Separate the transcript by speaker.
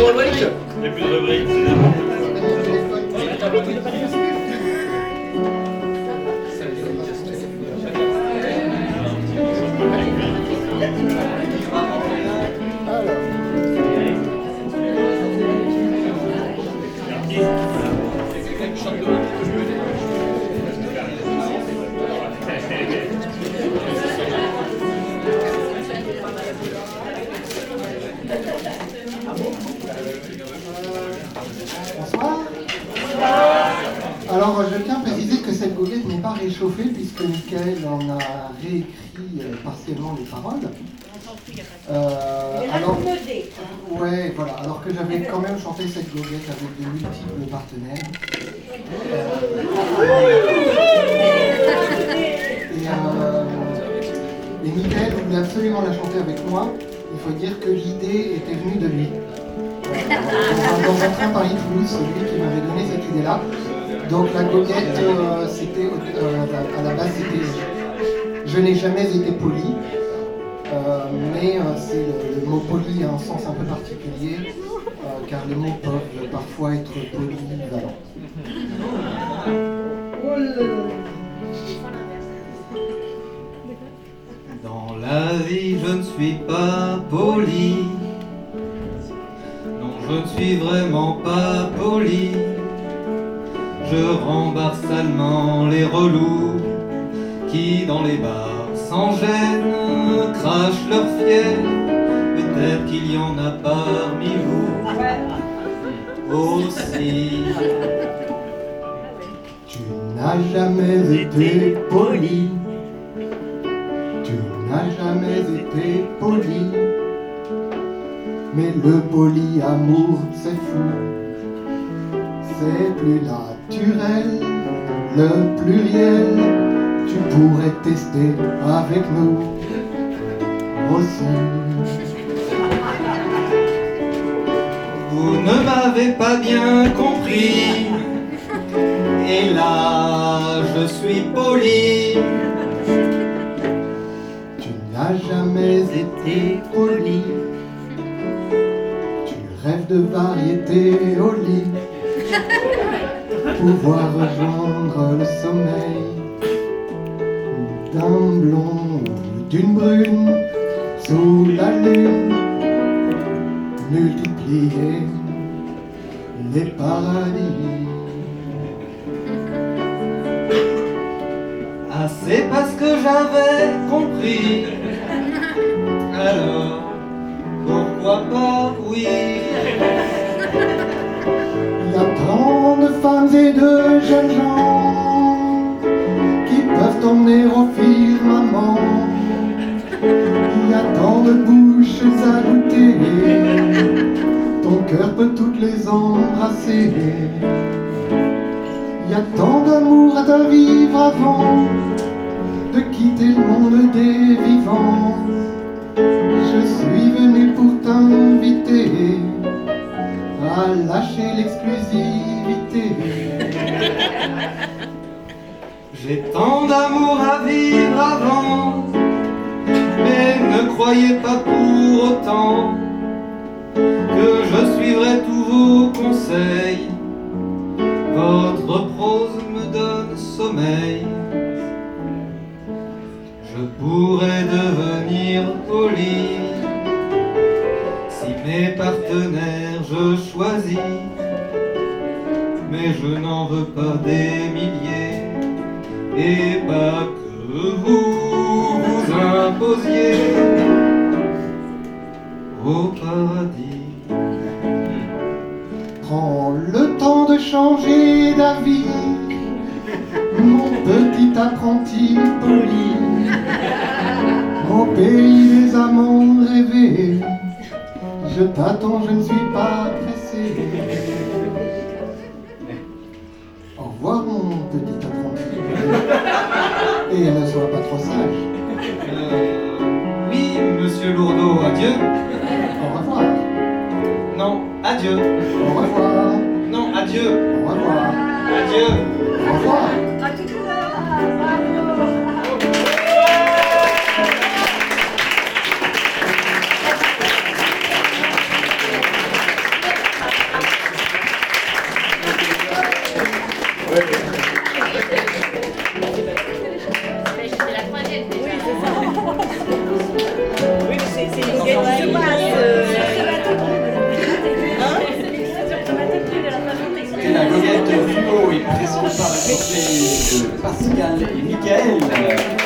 Speaker 1: rubrique.
Speaker 2: Il n'y a plus de rubrique.
Speaker 3: Bonsoir. Alors, je tiens à préciser que cette goguette n'est pas réchauffée puisque Michael en a réécrit partiellement les paroles. Ouais, voilà. Alors que j'avais quand même chanté cette goguette avec de multiples partenaires. Et Michael voulait absolument la chanter avec moi. Il faut dire que l'idée était venue de lui. Dans un train Paris-Toulouse, c'est lui qui m'avait donné cette idée-là. Donc la goguette, c'était à la base, c'était je n'ai jamais été poli, mais c'est le mot poli a un sens un peu particulier, car les mots peuvent parfois être polyvalents.
Speaker 4: Dans la vie, je ne suis pas poli. Non, je ne suis vraiment pas poli. Je rembarre salement les relous qui, dans les bars, sans gêne, crachent leur fiel. Peut-être qu'il y en a parmi vous aussi.
Speaker 3: Tu n'as jamais été poli. Tu n'as jamais été poli. Mais le polyamour, c'est fou. C'est plus naturel, le pluriel. Tu pourrais tester avec nous aussi.
Speaker 4: Vous ne m'avez pas bien compris. Et là, je suis poli.
Speaker 3: Tu n'as jamais été poli. Tu rêves de variété au lit. Pouvoir rejoindre le sommeil d'un blond ou d'une brune sous la lune. Multiplier les paradis.
Speaker 4: Ah, c'est parce que j'avais compris. Alors, pourquoi pas, oui.
Speaker 3: Il y a tant de femmes et de jeunes gens qui peuvent t'emmener au firmament. Il y a tant de bouches à goûter, ton cœur peut toutes les embrasser. Il y a tant d'amour à te vivre avant de quitter le monde des vivants. Je suis venu pour t'inviter à lâcher l'exclusivité.
Speaker 4: J'ai tant d'amour à vivre avant, mais ne croyez pas pour autant que je suivrai tous vos conseils. Votre prose me donne sommeil. Je pourrais devenir poli si mes partenaires je choisis, mais je n'en veux pas des milliers et pas que vous vous imposiez au paradis.
Speaker 3: Prends le temps de changer d'avis, mon petit apprenti poli. Mon pays des amants rêvés, je t'attends, je ne suis pas pressé. Au revoir mon petit apprenti. Et ne sois pas trop sage.
Speaker 4: Oui, monsieur Lourdeau, adieu.
Speaker 3: Au revoir.
Speaker 4: Non, adieu.
Speaker 3: Au revoir.
Speaker 4: Non, adieu.
Speaker 3: Au revoir.
Speaker 4: Adieu.
Speaker 3: Au revoir.
Speaker 5: À tout à l'heure.
Speaker 1: Oui, mais c'est une goguette qui se passe.
Speaker 2: Et la goguette fluo est présentée par la côté de Pascal et Mickaël.